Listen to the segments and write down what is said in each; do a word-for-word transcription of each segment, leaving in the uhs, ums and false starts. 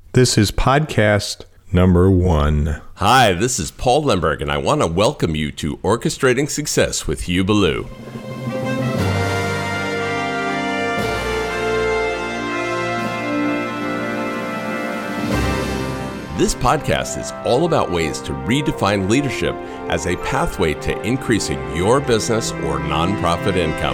This is podcast number one. Hi, this is Paul Lemberg, and I want to welcome you to Orchestrating Success with Hugh Ballou. This podcast is all about ways to redefine leadership as a pathway to increasing your business or nonprofit income.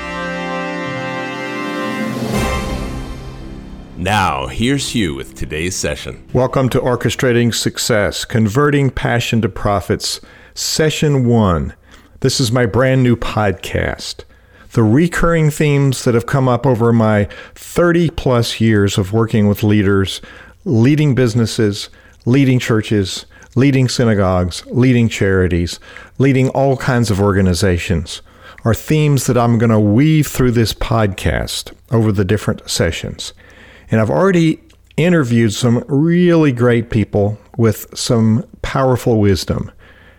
Now, here's Hugh with today's session. Welcome to Orchestrating Success, Converting Passion to Profits, Session one. This is my brand new podcast. The recurring themes that have come up over my thirty plus years of working with leaders, leading businesses, leading churches, leading synagogues, leading charities, leading all kinds of organizations, are themes that I'm going to weave through this podcast over the different sessions. And I've already interviewed some really great people with some powerful wisdom.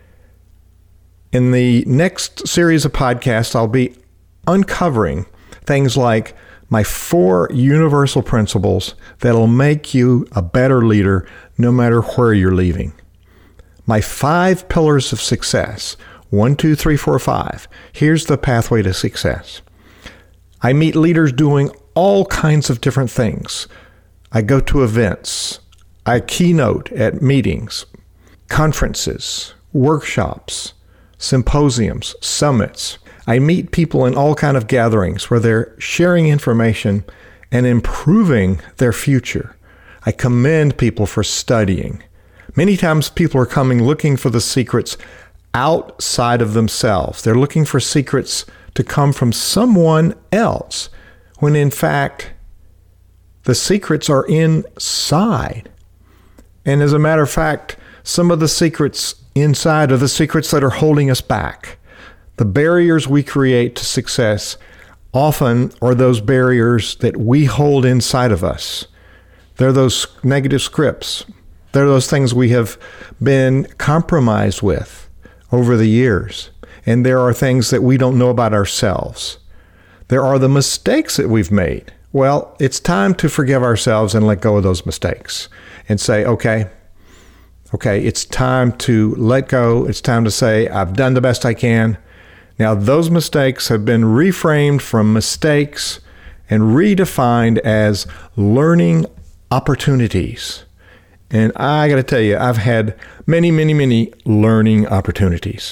In the next series of podcasts, I'll be uncovering things like my four universal principles that'll make you a better leader no matter where you're leaving. My five pillars of success. One, two, three, four, five. Here's the pathway to success. I meet leaders doing all kinds of different things. I go to events. I keynote at meetings, conferences, workshops, symposiums, summits. I meet people in all kinds of gatherings where they're sharing information and improving their future. I commend people for studying. Many times people are coming looking for the secrets outside of themselves. They're looking for secrets to come from someone else, when in fact, the secrets are inside. And as a matter of fact, some of the secrets inside are the secrets that are holding us back. The barriers we create to success often are those barriers that we hold inside of us. They're those negative scripts. They're those things we have been compromised with over the years. And there are things that we don't know about ourselves. There are the mistakes that we've made. Well, it's time to forgive ourselves and let go of those mistakes and say, okay, okay, it's time to let go. It's time to say, I've done the best I can. Now, those mistakes have been reframed from mistakes and redefined as learning opportunities. And I got to tell you, I've had many, many, many learning opportunities.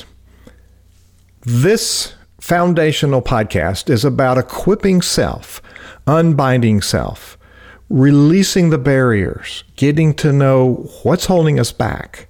This foundational podcast is about equipping self, unbinding self, releasing the barriers, getting to know what's holding us back.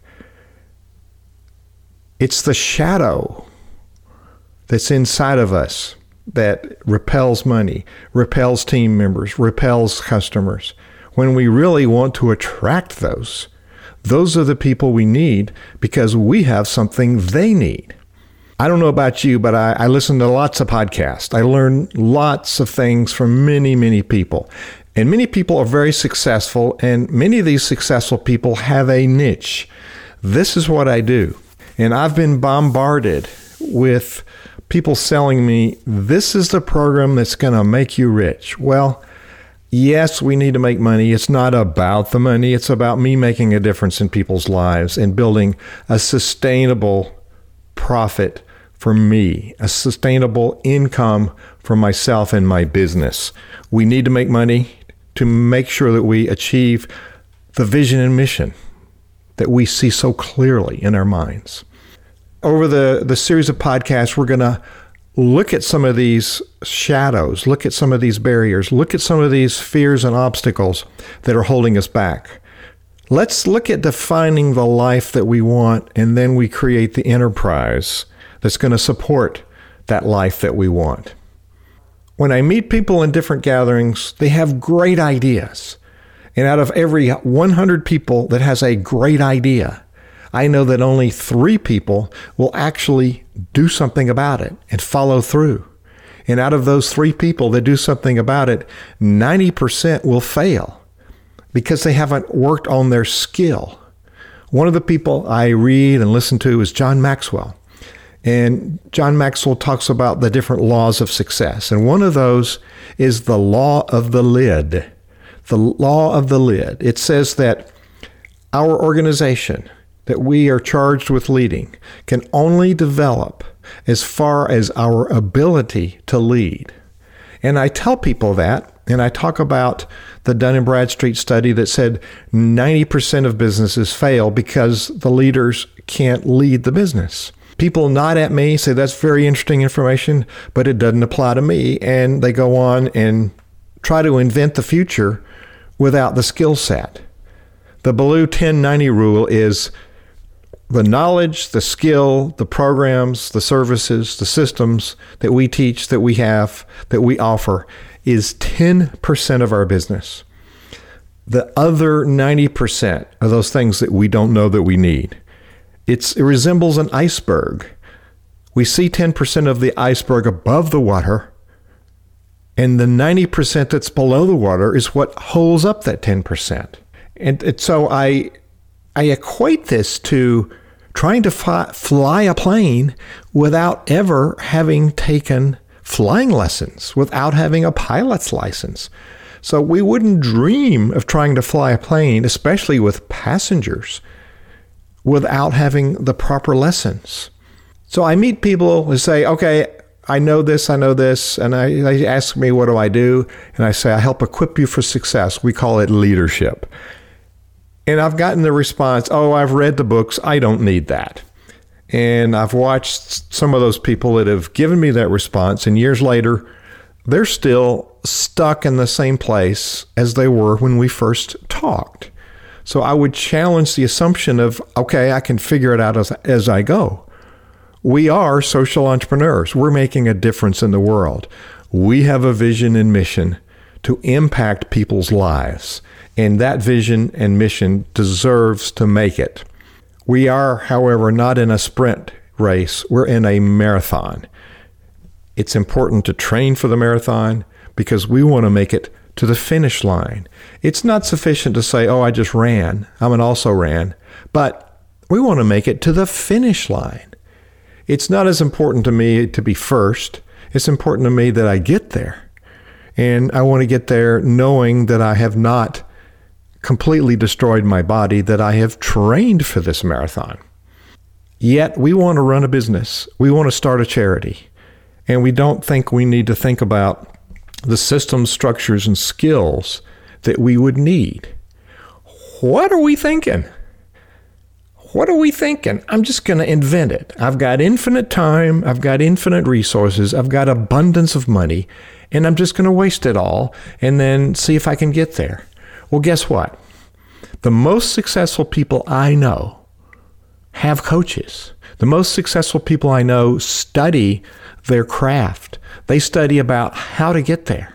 It's the shadow that's inside of us that repels money, repels team members, repels customers. When we really want to attract those, those are the people we need because we have something they need. I don't know about you, but I, I listen to lots of podcasts. I learn lots of things from many, many people. And many people are very successful, and many of these successful people have a niche. This is what I do. And I've been bombarded with people selling me, this is the program that's going to make you rich. Well, yes, we need to make money. It's not about the money. It's about me making a difference in people's lives and building a sustainable profit for me, a sustainable income for myself and my business. We need to make money to make sure that we achieve the vision and mission that we see so clearly in our minds. Over the, the series of podcasts, we're going to look at some of these shadows, look at some of these barriers, look at some of these fears and obstacles that are holding us back. Let's look at defining the life that we want, and then we create the enterprise that's going to support that life that we want. When I meet people in different gatherings, they have great ideas. And out of every one hundred people that has a great idea, I know that only three people will actually do something about it and follow through. And out of those three people that do something about it, ninety percent will fail because they haven't worked on their skill. One of the people I read and listen to is John Maxwell. And John Maxwell talks about the different laws of success. And one of those is the law of the lid. the law of the lid. It says that our organization that we are charged with leading can only develop as far as our ability to lead. And I tell people that, and I talk about the Dun and Bradstreet study that said ninety percent of businesses fail because the leaders can't lead the business. People nod at me, say that's very interesting information, but it doesn't apply to me. And they go on and try to invent the future without the skill set. The Ballou ten ninety rule is the knowledge, the skill, the programs, the services, the systems that we teach, that we have, that we offer is ten percent of our business. The other ninety percent are those things that we don't know that we need. It's, it resembles an iceberg. We see ten percent of the iceberg above the water, and the ninety percent that's below the water is what holds up that ten percent. And, and so I I equate this to trying to fi- fly a plane without ever having taken flying lessons, without having a pilot's license. So we wouldn't dream of trying to fly a plane, especially with passengers, without having the proper lessons. So I meet people who say, okay, I know this, I know this, and I, they ask me, what do I do? And I say, I help equip you for success. We call it leadership. And I've gotten the response, oh, I've read the books, I don't need that. And I've watched some of those people that have given me that response, and years later, they're still stuck in the same place as they were when we first talked. So I would challenge the assumption of, okay, I can figure it out as, as I go. We are social entrepreneurs. We're making a difference in the world. We have a vision and mission to impact people's lives. And that vision and mission deserves to make it. We are, however, not in a sprint race. We're in a marathon. It's important to train for the marathon because we want to make it to the finish line. It's not sufficient to say, oh, I just ran. I mean, also ran. But we want to make it to the finish line. It's not as important to me to be first. It's important to me that I get there. And I want to get there knowing that I have not completely destroyed my body, that I have trained for this marathon. Yet we want to run a business. We want to start a charity. And we don't think we need to think about the systems, structures, and skills that we would need. What are we thinking? What are we thinking? I'm just going to invent it. I've got infinite time. I've got infinite resources. I've got abundance of money. And I'm just going to waste it all and then see if I can get there. Well, guess what? The most successful people I know have coaches. The most successful people I know study their craft. They study about how to get there.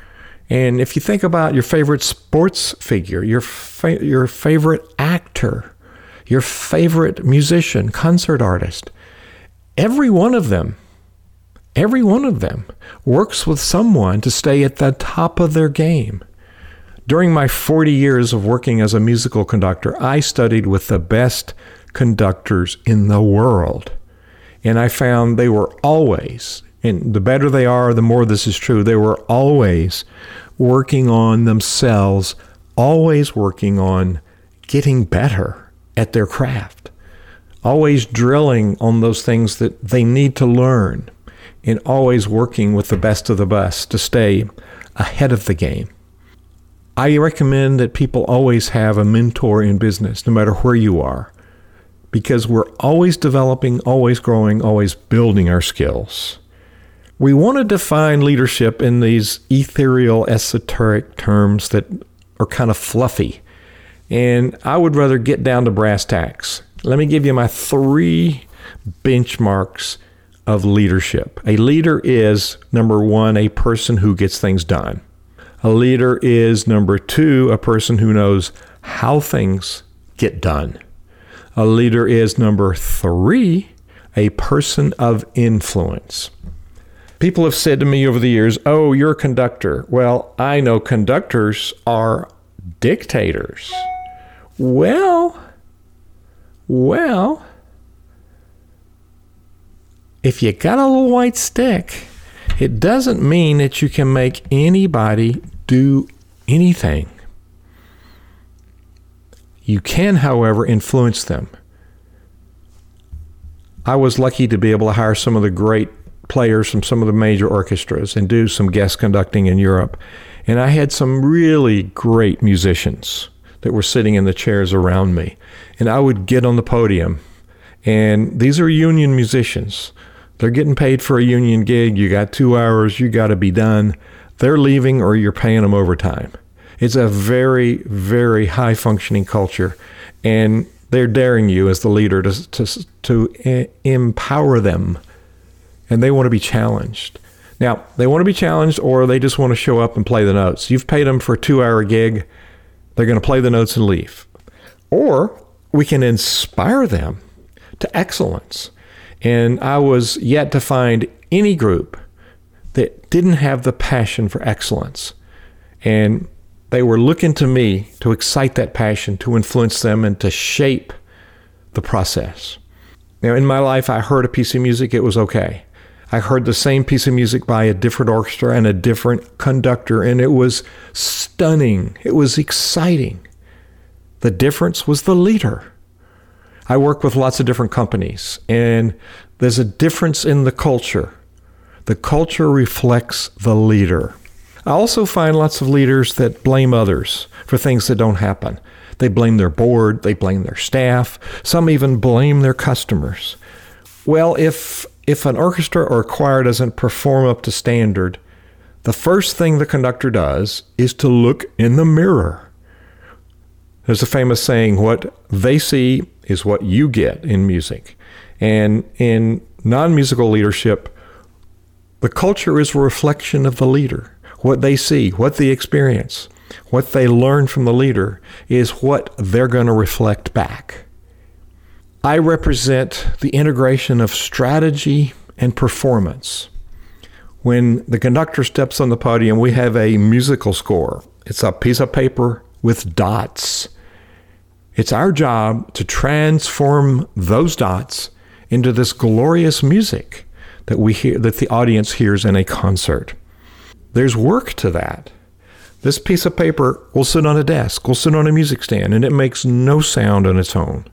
And if you think about your favorite sports figure, your fa- your favorite actor, your favorite musician, concert artist, every one of them, every one of them works with someone to stay at the top of their game. During my forty years of working as a musical conductor, I studied with the best conductors in the world. And I found they were always, and the better they are, the more this is true, they were always working on themselves, always working on getting better at their craft, always drilling on those things that they need to learn, and always working with the best of the best to stay ahead of the game. I recommend that people always have a mentor in business, no matter where you are, because we're always developing, always growing, always building our skills. We want to define leadership in these ethereal, esoteric terms that are kind of fluffy. And I would rather get down to brass tacks. Let me give you my three benchmarks of leadership. A leader is, number one, a person who gets things done. A leader is, number two, a person who knows how things get done. A leader is, number three, a person of influence. People have said to me over the years, oh, you're a conductor. Well, I know conductors are dictators. Well, well, if you got a little white stick, it doesn't mean that you can make anybody do anything You can, however, influence them. I was lucky to be able to hire some of the great players from some of the major orchestras and do some guest conducting in Europe. And I had some really great musicians that were sitting in the chairs around me. And I would get on the podium, and these are union musicians. They're getting paid for a union gig. You got two hours, you got to be done. They're leaving or you're paying them overtime. It's a very, very high functioning culture. And they're daring you as the leader to, to, to empower them. And they want to be challenged. Now, they want to be challenged, or they just want to show up and play the notes. You've paid them for a two-hour gig. They're going to play the notes and leave. Or we can inspire them to excellence. And I was yet to find any group that didn't have the passion for excellence. And they were looking to me to excite that passion, to influence them, and to shape the process. Now, in my life, I heard a piece of music, it was okay. I heard the same piece of music by a different orchestra and a different conductor, and it was stunning. It was exciting. The difference was the leader. I work with lots of different companies, and there's a difference in the culture. The culture reflects the leader. I also find lots of leaders that blame others for things that don't happen. They blame their board, they blame their staff, some even blame their customers. Well, if if an orchestra or choir doesn't perform up to standard, the first thing the conductor does is to look in the mirror. There's a famous saying, what they see is what you get in music. And in non-musical leadership, the culture is a reflection of the leader. What they see, what they experience, what they learn from the leader is what they're going to reflect back. I represent the integration of strategy and performance. When the conductor steps on the podium, we have a musical score. It's a piece of paper with dots. It's our job to transform those dots into this glorious music that we hear, that the audience hears in a concert. There's work to that. This piece of paper will sit on a desk, will sit on a music stand, and it makes no sound on its own.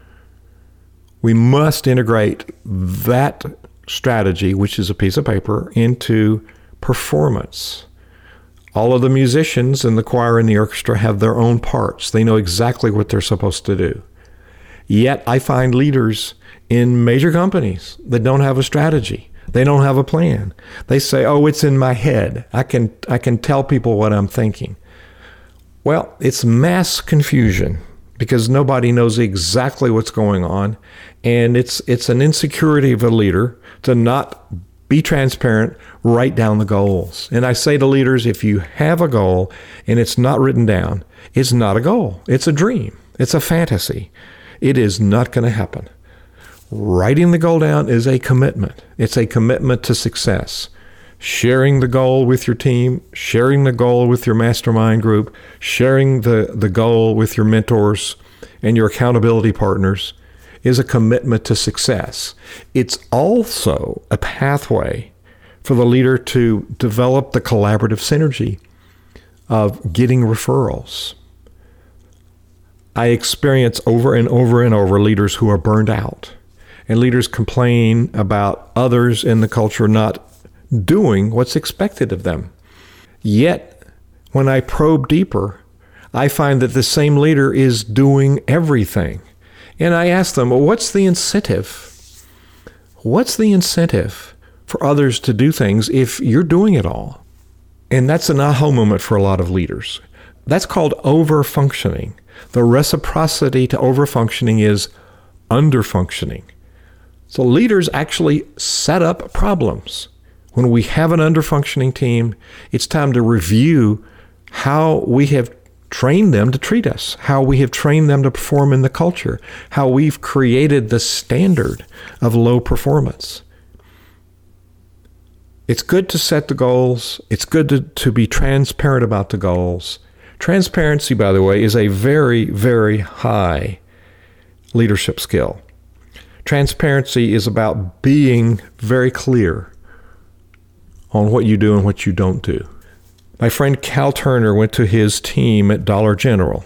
We must integrate that strategy, which is a piece of paper, into performance. All of the musicians in the choir and the orchestra have their own parts. They know exactly what they're supposed to do. Yet I find leaders in major companies that don't have a strategy. They don't have a plan. They say, oh, it's in my head. I can I can tell people what I'm thinking. Well, it's mass confusion because nobody knows exactly what's going on. And it's it's an insecurity of a leader to not be transparent, write down the goals. And I say to leaders, if you have a goal and it's not written down, it's not a goal. It's a dream. It's a fantasy. It is not going to happen. Writing the goal down is a commitment. It's a commitment to success. Sharing the goal with your team, sharing the goal with your mastermind group, sharing the, the goal with your mentors and your accountability partners is a commitment to success. It's also a pathway for the leader to develop the collaborative synergy of getting referrals. I experience over and over and over leaders who are burned out. And leaders complain about others in the culture not doing what's expected of them. Yet, when I probe deeper, I find that the same leader is doing everything. And I ask them, well, what's the incentive? What's the incentive for others to do things if you're doing it all? And that's an aha moment for a lot of leaders. That's called over-functioning. The reciprocity to over-functioning is under-functioning. So leaders actually set up problems. When we have an under-functioning team, it's time to review how we have trained them to treat us, how we have trained them to perform in the culture, how we've created the standard of low performance. It's good to set the goals. It's good to, to be transparent about the goals. Transparency, by the way, is a very, very high leadership skill. Transparency is about being very clear on what you do and what you don't do. My friend Cal Turner went to his team at Dollar General,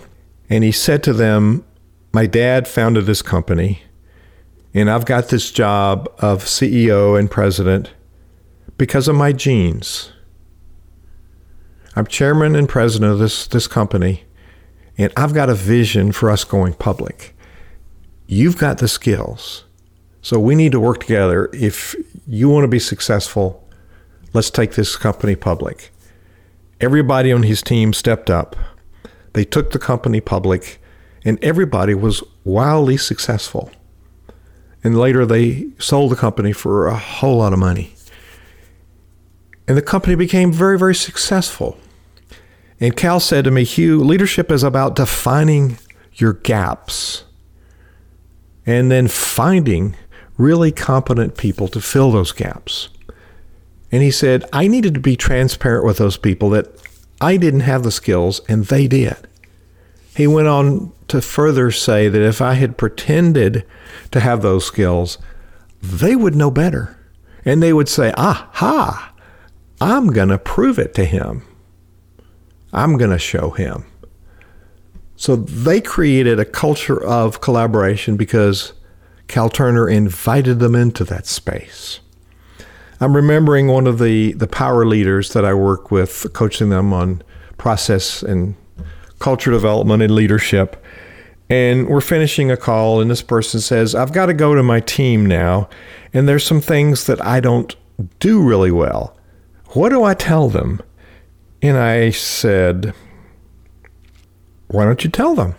And he said to them, my dad founded this company, and I've got this job of C E O and president because of my genes. I'm chairman and president of this, this company, and I've got a vision for us going public. You've got the skills. So we need to work together. If you want to be successful, let's take this company public. Everybody on his team stepped up. They took the company public, and everybody was wildly successful. And later they sold the company for a whole lot of money. And the company became very, very successful. And Cal said to me, Hugh, leadership is about defining your gaps and then finding really competent people to fill those gaps. And he said, I needed to be transparent with those people that I didn't have the skills and they did. He went on to further say that if I had pretended to have those skills, they would know better. And they would say, aha, I'm going to prove it to him. I'm going to show him. So they created a culture of collaboration because Cal Turner invited them into that space. I'm remembering one of the, the power leaders that I work with, coaching them on process and culture development and leadership. And we're finishing a call, and this person says, I've got to go to my team now, and there's some things that I don't do really well. What do I tell them? And I said, why don't you tell them?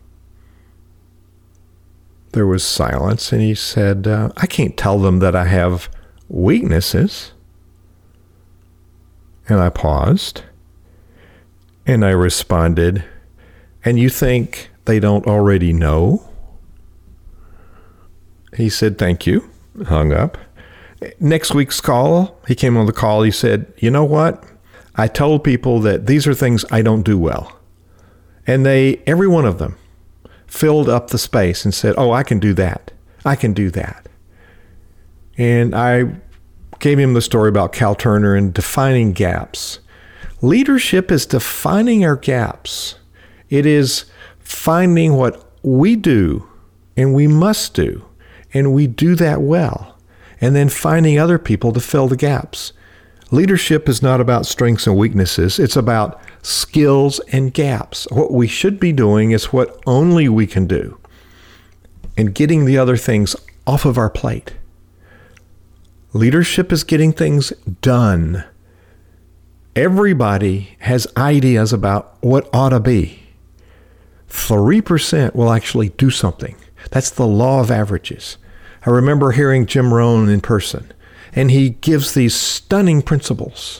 There was silence, and he said, uh, I can't tell them that I have weaknesses. And I paused, and I responded, and you think they don't already know? He said, thank you, hung up. Next week's call, he came on the call, he said, you know what? I told people that these are things I don't do well. And they, every one of them, filled up the space and said, oh, I can do that. I can do that. And I gave him the story about Cal Turner and defining gaps. Leadership is defining our gaps. It is finding what we do and we must do, and we do that well, and then finding other people to fill the gaps. Leadership is not about strengths and weaknesses. It's about skills and gaps. What we should be doing is what only we can do, and getting the other things off of our plate. Leadership is getting things done. Everybody has ideas about what ought to be. three percent will actually do something. That's the law of averages. I remember hearing Jim Rohn in person, and he gives these stunning principles.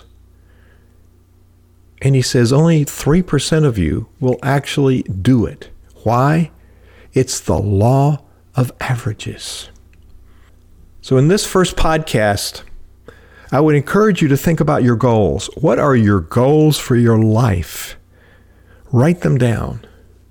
And he says only three percent of you will actually do it. Why? It's the law of averages. So in this first podcast, I would encourage you to think about your goals. What are your goals for your life? Write them down.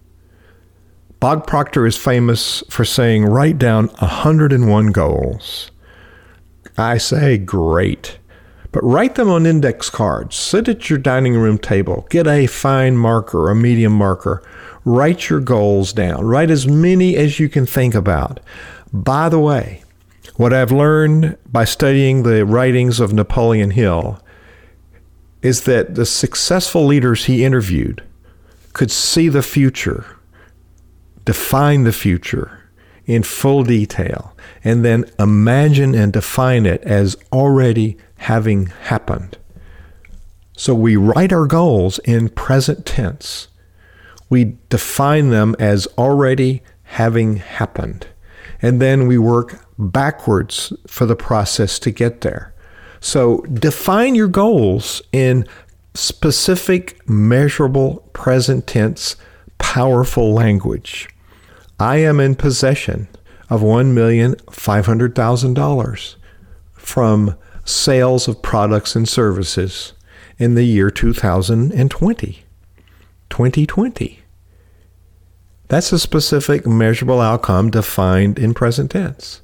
Bob Proctor is famous for saying, write down one hundred one goals. I say, great. But write them on index cards. Sit at your dining room table. Get a fine marker, a medium marker. Write your goals down. Write as many as you can think about. By the way, what I've learned by studying the writings of Napoleon Hill is that the successful leaders he interviewed could see the future, define the future in full detail, and then imagine and define it as already having happened. So we write our goals in present tense. We define them as already having happened. And then we work backwards for the process to get there. So define your goals in specific, measurable, present tense, powerful language. I am in possession of one million five hundred thousand dollars from sales of products and services in the year two thousand twenty. twenty twenty. That's a specific, measurable outcome defined in present tense.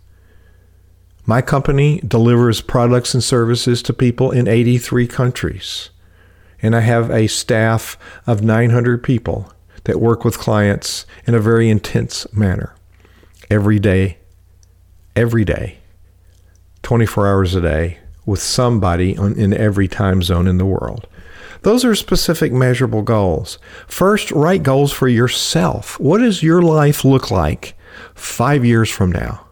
My company delivers products and services to people in eighty-three countries, and I have a staff of nine hundred people that work with clients in a very intense manner. Every day, every day, twenty-four hours a day, with somebody on, in every time zone in the world. Those are specific measurable goals. First, write goals for yourself. What does your life look like five years from now?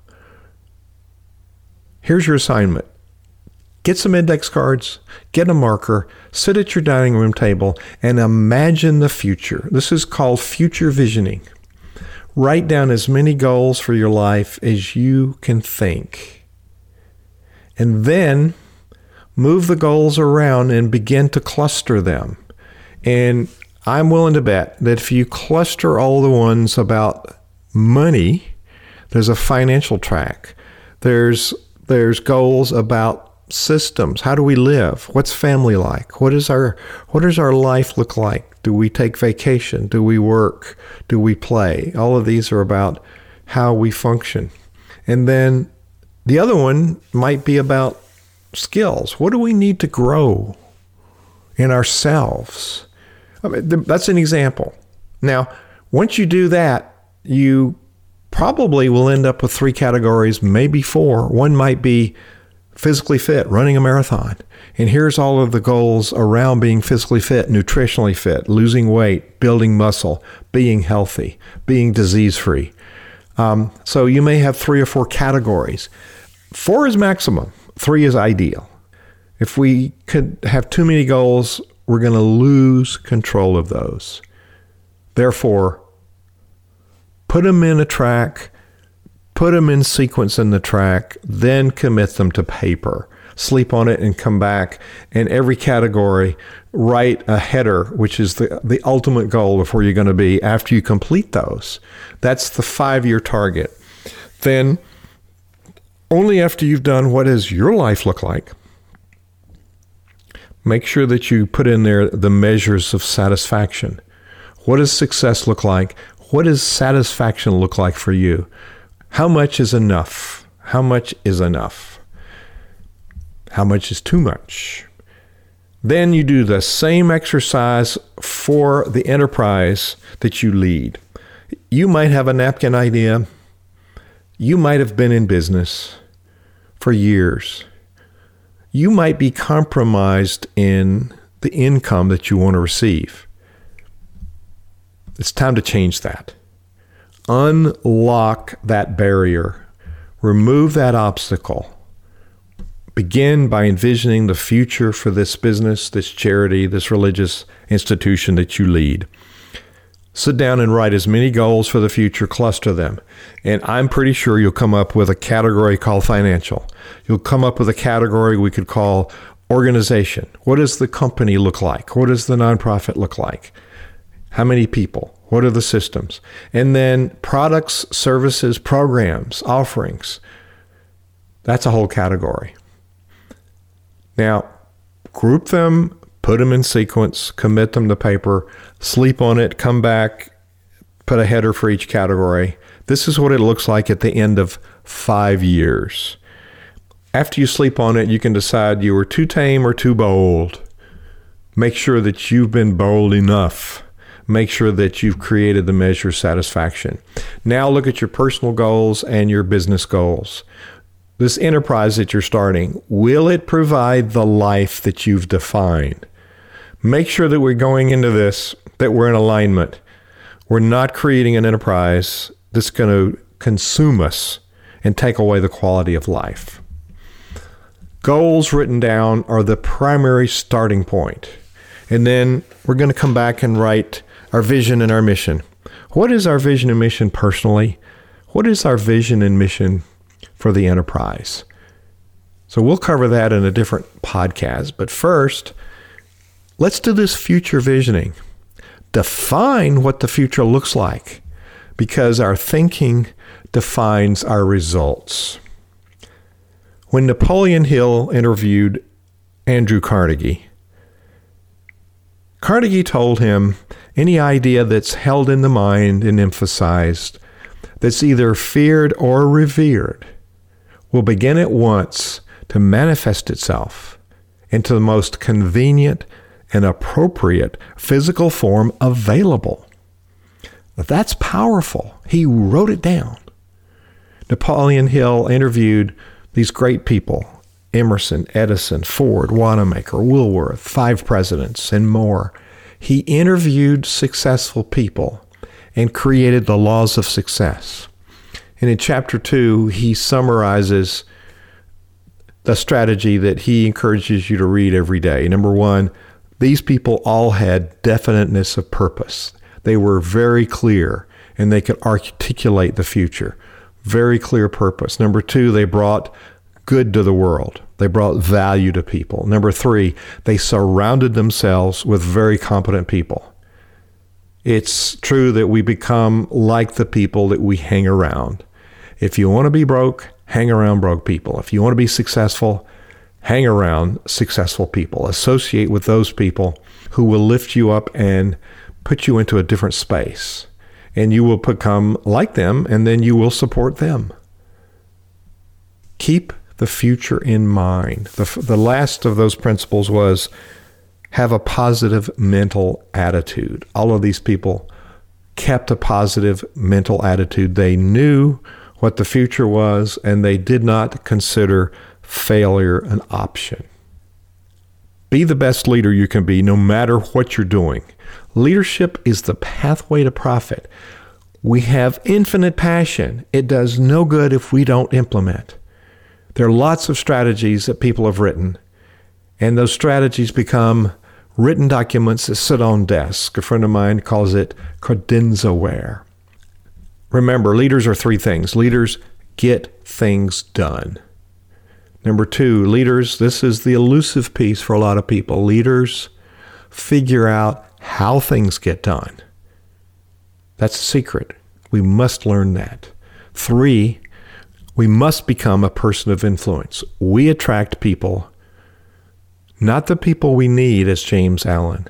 Here's your assignment. Get some index cards, get a marker, sit at your dining room table, and imagine the future. This is called future visioning. Write down as many goals for your life as you can think. And then move the goals around and begin to cluster them. And I'm willing to bet that if you cluster all the ones about money, there's a financial track. There's there's goals about systems. How do we live? What's family like? What is our what does our life look like? Do we take vacation? Do we work? Do we play? All of these are about how we function. And then the other one might be about skills. What do we need to grow in ourselves? I mean, that's an example. Now, once you do that, you probably will end up with three categories, maybe four. One might be physically fit, running a marathon. And here's all of the goals around being physically fit, nutritionally fit, losing weight, building muscle, being healthy, being disease-free. Um, so you may have three or four categories. Four is maximum. Three is ideal. If we could have too many goals, we're going to lose control of those. Therefore, put them in a track, put them in sequence in the track, then commit them to paper. Sleep on it and come back. And every category, write a header, which is the, the ultimate goal of where you're going to be after you complete those. That's the five-year target. Then, only after you've done what does your life look like, make sure that you put in there the measures of satisfaction. What does success look like? What does satisfaction look like for you? How much is enough? How much is enough? How much is too much? Then you do the same exercise for the enterprise that you lead. You might have a napkin idea. You might have been in business for years. You might be compromised in the income that you want to receive. It's time to change that. Unlock that barrier. Remove that obstacle. Begin by envisioning the future for this business, this charity, this religious institution that you lead. Sit down and write as many goals for the future, cluster them. And I'm pretty sure you'll come up with a category called financial. You'll come up with a category we could call organization. What does the company look like? What does the nonprofit look like? How many people? What are the systems? And then products, services, programs, offerings. That's a whole category. Now, group them, put them in sequence, commit them to paper, sleep on it, come back, put a header for each category. This is what it looks like at the end of five years. After you sleep on it, you can decide you were too tame or too bold. Make sure that you've been bold enough. Make sure that you've created the measure of satisfaction. Now look at your personal goals and your business goals. This enterprise that you're starting, will it provide the life that you've defined? Make sure that we're going into this, that we're in alignment. We're not creating an enterprise that's going to consume us and take away the quality of life. Goals written down are the primary starting point. And then we're going to come back and write our vision and our mission. What is our vision and mission personally? What is our vision and mission for the enterprise? So we'll cover that in a different podcast. But first, let's do this future visioning. Define what the future looks like, because our thinking defines our results. When Napoleon Hill interviewed Andrew Carnegie, Carnegie told him, any idea that's held in the mind and emphasized, that's either feared or revered, will begin at once to manifest itself into the most convenient and appropriate physical form available. That's powerful. He wrote it down. Napoleon Hill interviewed these great people, Emerson, Edison, Ford, Wanamaker, Woolworth, five presidents, and more. He interviewed successful people and created the laws of success. And in chapter two, he summarizes the strategy that he encourages you to read every day. Number one, these people all had definiteness of purpose. They were very clear, and they could articulate the future. Very clear purpose. Number two, they brought good to the world. They brought value to people. Number three, they surrounded themselves with very competent people. It's true that we become like the people that we hang around. If you want to be broke, hang around broke people. If you want to be successful, hang around successful people. Associate with those people who will lift you up and put you into a different space. And you will become like them, and then you will support them. Keep the future in mind. The, the last of those principles was have a positive mental attitude. All of these people kept a positive mental attitude. They knew what the future was, and they did not consider failure an option. Be the best leader you can be, no matter what you're doing. Leadership is the pathway to profit. We have infinite passion. It does no good if we don't implement. There are lots of strategies that people have written, and those strategies become written documents that sit on desks. A friend of mine calls it credenzaware. Remember, leaders are three things. Leaders get things done. Number two, leaders, this is the elusive piece for a lot of people. Leaders figure out how things get done. That's the secret. We must learn that. Three, we must become a person of influence. We attract people, not the people we need, as James Allen,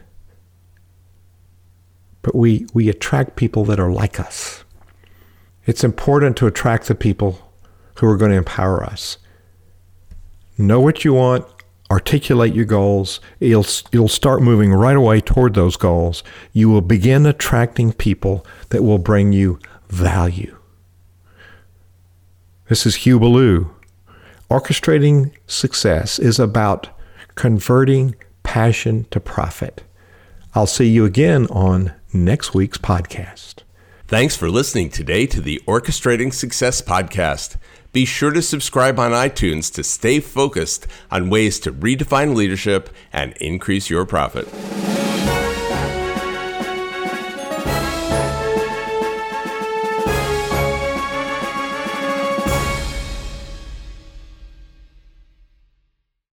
but we, we attract people that are like us. It's important to attract the people who are going to empower us. Know what you want, articulate your goals. You'll, you'll start moving right away toward those goals. You will begin attracting people that will bring you value. This is Hugh Ballou. Orchestrating success is about converting passion to profit. I'll see you again on next week's podcast. Thanks for listening today to the Orchestrating Success podcast. Be sure to subscribe on iTunes to stay focused on ways to redefine leadership and increase your profit.